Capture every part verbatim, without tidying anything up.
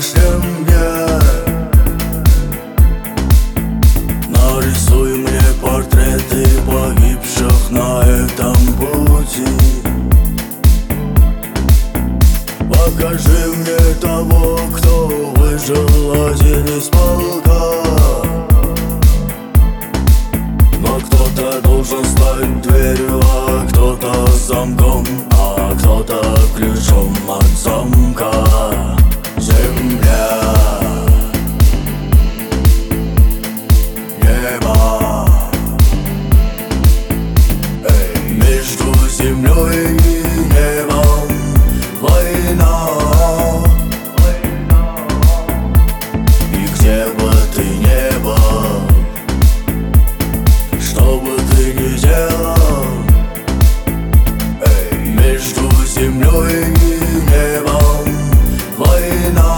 покажи мне, нарисуй мне портреты погибших на этом пути. Покажи мне того, кто выжил один из полка. Но кто-то должен стать дверью, а кто-то замком, а кто-то ключом от замка. Земля, небо, эй, между землей и небом война. И где бы ты ни был, что бы ты ни делал, эй, между землей и небом война.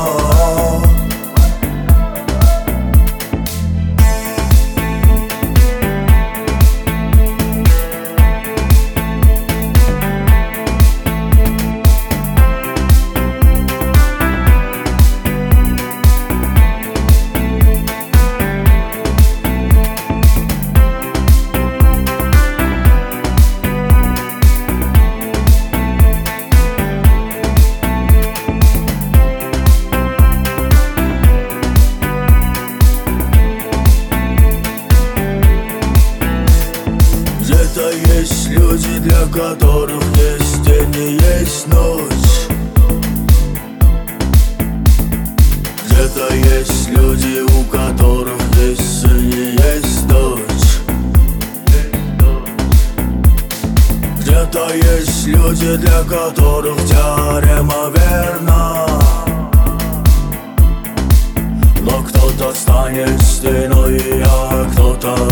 Где-то есть люди, для которых есть день и есть ночь. Где-то есть люди, у которых есть сын и есть дочь. Где-то есть люди, для которых теорема верна. Но кто-то станет стеной, а кто-то